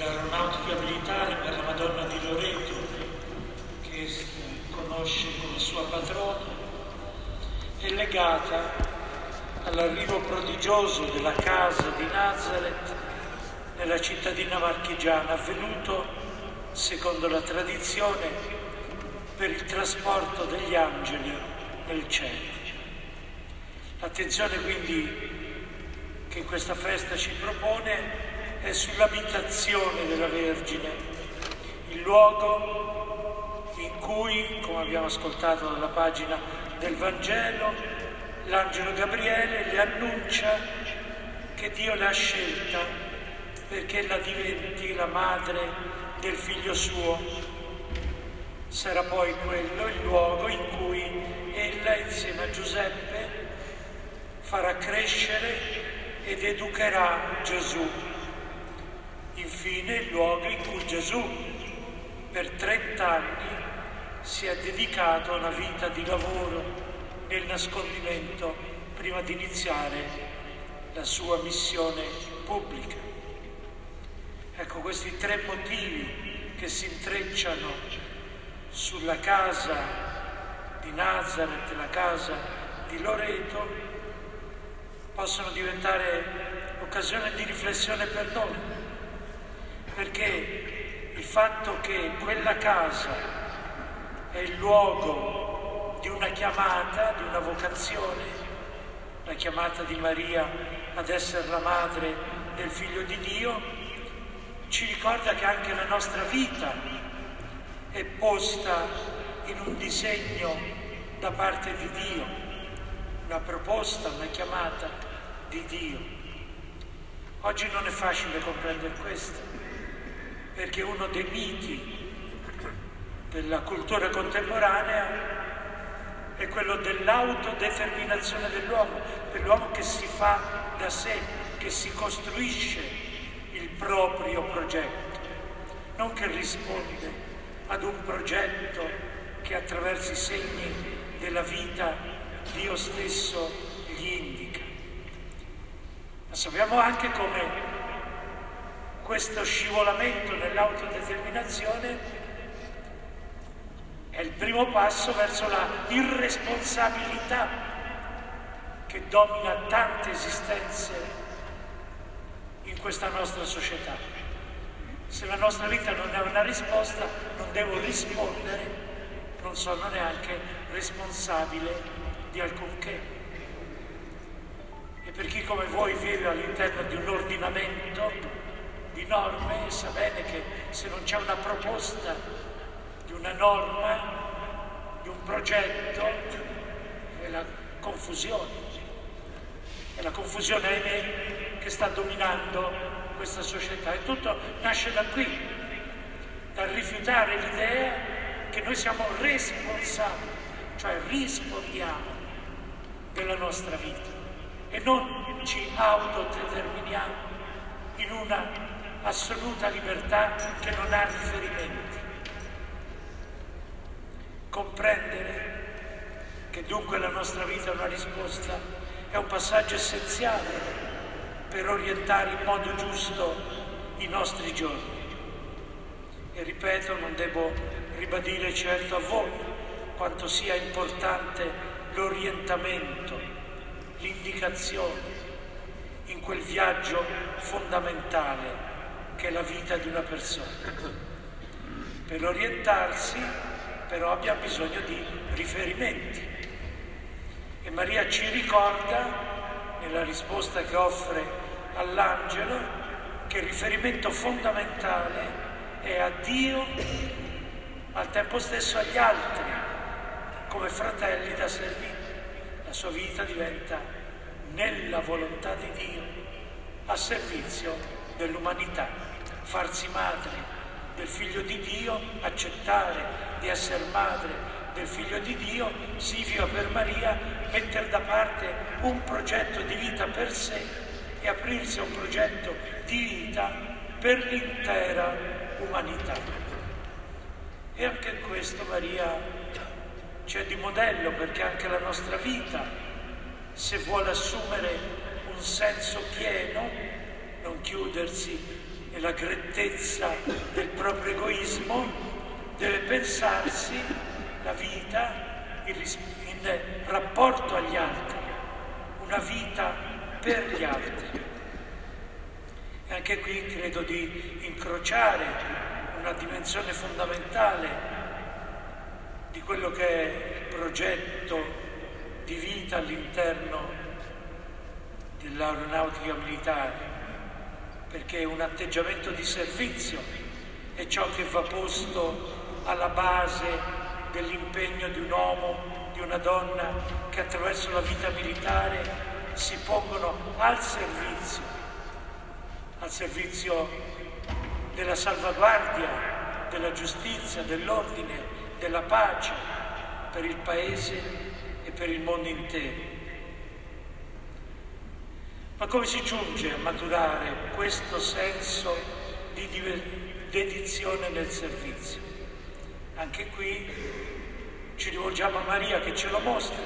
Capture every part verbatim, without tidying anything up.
dell'aeronautica militare per la Madonna di Loreto, che conosce come sua patrona, è legata all'arrivo prodigioso della casa di Nazareth nella cittadina marchigiana, avvenuto, secondo la tradizione, per il trasporto degli angeli nel cielo. L'attenzione quindi che in questa festa ci propone è sull'abitazione della Vergine, il luogo in cui, come abbiamo ascoltato dalla pagina del Vangelo, l'angelo Gabriele le annuncia che Dio l'ha scelta perché ella diventi la madre del figlio suo. Sarà poi quello il luogo in cui ella, insieme a Giuseppe, farà crescere ed educherà Gesù. Infine il luogo in cui Gesù per trent'anni si è dedicato a una vita di lavoro nel nascondimento prima di iniziare la sua missione pubblica. Ecco, questi tre motivi che si intrecciano sulla casa di Nazareth, la casa di Loreto, possono diventare occasione di riflessione per noi, perché il fatto che quella casa è il luogo di una chiamata, di una vocazione, la chiamata di Maria ad essere la madre del Figlio di Dio, ci ricorda che anche la nostra vita è posta in un disegno da parte di Dio, una proposta, una chiamata di Dio. Oggi non è facile comprendere questo, perché uno dei miti della cultura contemporanea è quello dell'autodeterminazione dell'uomo, dell'uomo che si fa da sé, che si costruisce il proprio progetto, non che risponde ad un progetto che attraverso i segni della vita Dio stesso gli indica. Ma sappiamo anche come questo scivolamento nell'autodeterminazione è il primo passo verso la irresponsabilità che domina tante esistenze in questa nostra società. Se la nostra vita non è una risposta, non devo rispondere, non sono neanche responsabile di alcunché. E per chi come voi vive all'interno di un ordinamento di norme, sa bene che se non c'è una proposta di una norma, di un progetto, è la confusione. È la confusione, ahimè, che sta dominando questa società. E tutto nasce da qui, dal rifiutare l'idea che noi siamo responsabili, cioè rispondiamo della nostra vita e non ci autodeterminiamo in una assoluta libertà che non ha riferimenti. Comprendere che dunque la nostra vita è una risposta è un passaggio essenziale per orientare in modo giusto i nostri giorni. E ripeto, non devo ribadire certo a voi quanto sia importante l'orientamento, l'indicazione in quel viaggio fondamentale che è la vita di una persona. Per orientarsi però abbiamo bisogno di riferimenti e Maria ci ricorda nella risposta che offre all'angelo che il riferimento fondamentale è a Dio, al tempo stesso agli altri, come fratelli da servire. La sua vita diventa nella volontà di Dio, a servizio dell'umanità, farsi madre del Figlio di Dio, accettare di essere madre del Figlio di Dio, significa per Maria mettere da parte un progetto di vita per sé e aprirsi a un progetto di vita per l'intera umanità. E anche in questo Maria c'è di modello, perché anche la nostra vita, se vuole assumere un senso pieno, non chiudersi nella grettezza del proprio egoismo, deve pensarsi la vita in rapporto agli altri, una vita per gli altri. E anche qui credo di incrociare una dimensione fondamentale di quello che è il progetto di vita all'interno dell'aeronautica militare, perché un atteggiamento di servizio è ciò che va posto alla base dell'impegno di un uomo, di una donna che attraverso la vita militare si pongono al servizio, al servizio della salvaguardia, della giustizia, dell'ordine, della pace per il Paese e per il mondo intero. Ma come si giunge a maturare questo senso di dedizione nel servizio? Anche qui ci rivolgiamo a Maria che ce lo mostra,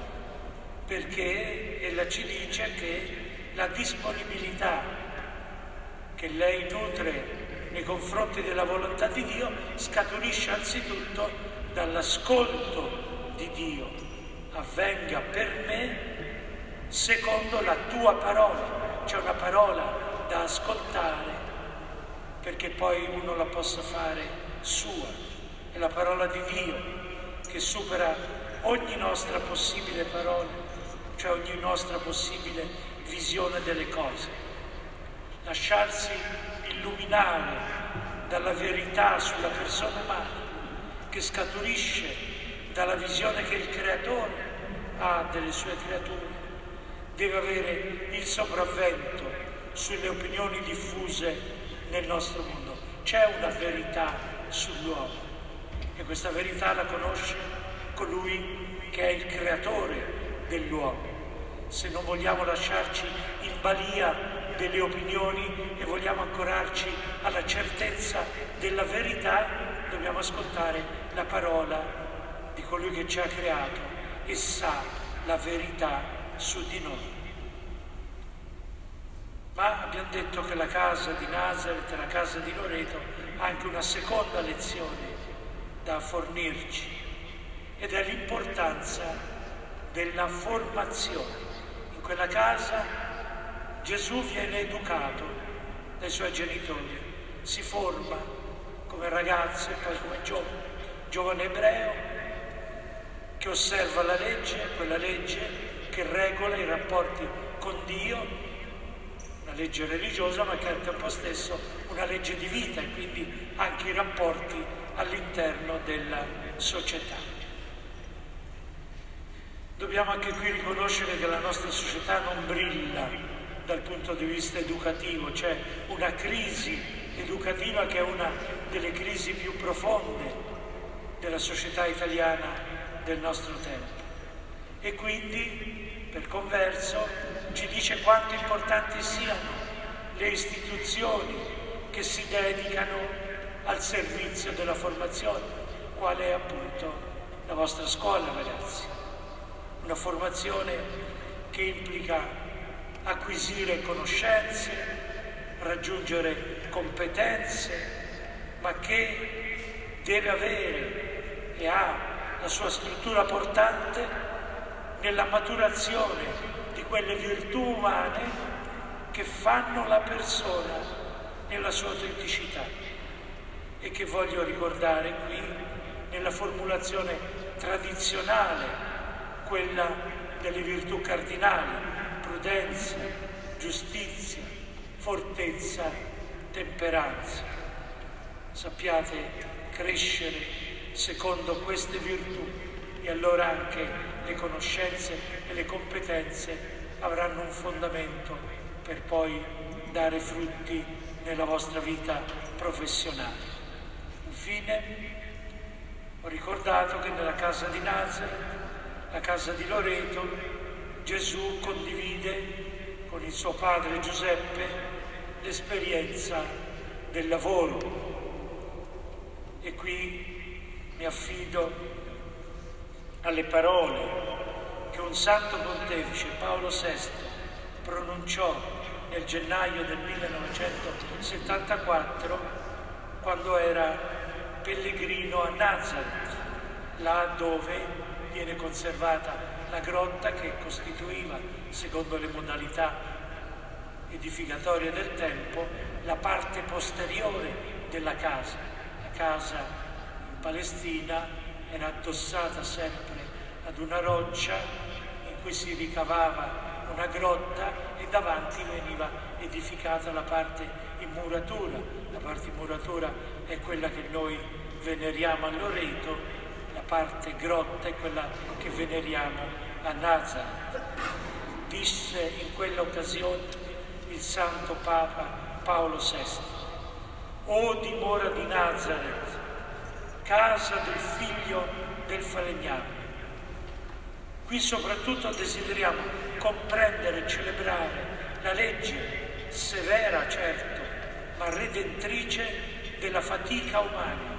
perché ella ci dice che la disponibilità che lei nutre nei confronti della volontà di Dio scaturisce anzitutto dall'ascolto di Dio. Avvenga per me secondo la tua parola. C'è una parola da ascoltare perché poi uno la possa fare sua. È la parola di Dio che supera ogni nostra possibile parola, cioè ogni nostra possibile visione delle cose. Lasciarsi illuminare dalla verità sulla persona umana che scaturisce dalla visione che il Creatore ha delle sue creature, deve avere il sopravvento sulle opinioni diffuse nel nostro mondo. C'è una verità sull'uomo e questa verità la conosce colui che è il Creatore dell'uomo. Se non vogliamo lasciarci in balia delle opinioni e vogliamo ancorarci alla certezza della verità, dobbiamo ascoltare la parola di colui che ci ha creato e sa la verità su di noi. Ma abbiamo detto che la casa di Nazareth, la casa di Loreto, ha anche una seconda lezione da fornirci, ed è l'importanza della formazione. In quella casa Gesù viene educato dai suoi genitori, si forma come ragazzo e poi come giovane, giovane ebreo che osserva la legge, quella legge che regola i rapporti con Dio, una legge religiosa ma che al tempo stesso una legge di vita e quindi anche i rapporti all'interno della società. Dobbiamo anche qui riconoscere che la nostra società non brilla dal punto di vista educativo, c'è una crisi educativa che è una delle crisi più profonde della società italiana del nostro tempo. E quindi, per converso, ci dice quanto importanti siano le istituzioni che si dedicano al servizio della formazione, quale è appunto la vostra scuola, ragazzi. Una formazione che implica acquisire conoscenze, raggiungere competenze, ma che deve avere e ha la sua struttura portante nella maturazione di quelle virtù umane che fanno la persona nella sua autenticità e che voglio ricordare qui nella formulazione tradizionale, quella delle virtù cardinali: prudenza, giustizia, fortezza, temperanza. Sappiate crescere secondo queste virtù e allora anche le conoscenze e le competenze avranno un fondamento per poi dare frutti nella vostra vita professionale. Infine, ho ricordato che nella casa di Nazareth, la casa di Loreto, Gesù condivide con il suo padre Giuseppe l'esperienza del lavoro. E qui mi affido alle parole che un santo pontefice, Paolo sesto, pronunciò nel gennaio del millenovecentosettantaquattro, quando era pellegrino a Nazareth, là dove viene conservata la grotta che costituiva, secondo le modalità edificatorie del tempo, la parte posteriore della casa. La casa in Palestina era addossata sempre ad una roccia in cui si ricavava una grotta e davanti veniva edificata la parte in muratura. La parte in muratura è quella che noi veneriamo a Loreto, la parte grotta è quella che veneriamo a Nazareth. Disse in quell'occasione il Santo Papa Paolo sesto: «O dimora di Nazareth, casa del figlio del falegname, qui soprattutto desideriamo comprendere e celebrare la legge severa, certo, ma redentrice della fatica umana.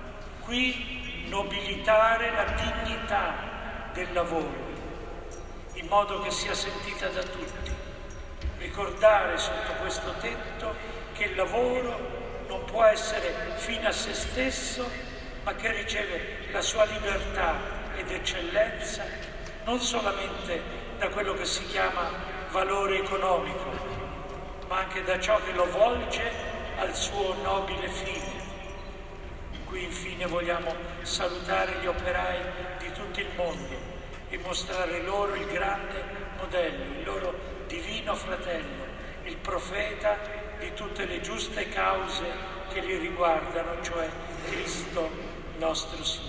Qui nobilitare la dignità del lavoro, in modo che sia sentita da tutti. Ricordare sotto questo tetto che il lavoro non può essere fine a se stesso, ma che riceve la sua libertà ed eccellenza non solamente da quello che si chiama valore economico, ma anche da ciò che lo volge al suo nobile fine. Qui infine vogliamo salutare gli operai di tutto il mondo e mostrare loro il grande modello, il loro divino fratello, il profeta di tutte le giuste cause che li riguardano, cioè Cristo nostro Signore.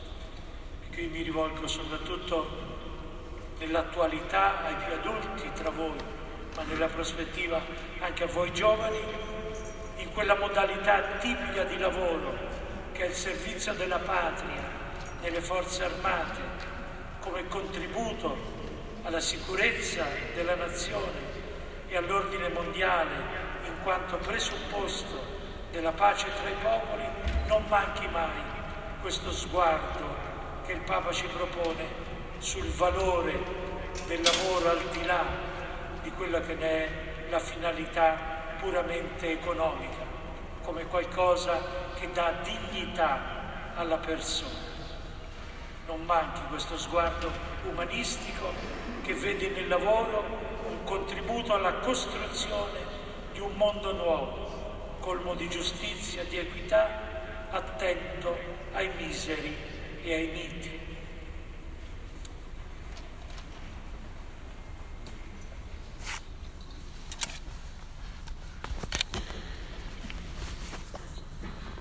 E qui mi rivolgo soprattutto nell'attualità ai più adulti tra voi, ma nella prospettiva anche a voi giovani, in quella modalità tipica di lavoro che è il servizio della patria nelle forze armate come contributo alla sicurezza della nazione e all'ordine mondiale in quanto presupposto della pace tra i popoli. Non manchi mai questo sguardo che il Papa ci propone sul valore del lavoro al di là di quella che ne è la finalità puramente economica, come qualcosa che dà dignità alla persona. Non manchi questo sguardo umanistico che vede nel lavoro un contributo alla costruzione di un mondo nuovo, colmo di giustizia, di equità, attento ai miseri e ai miti.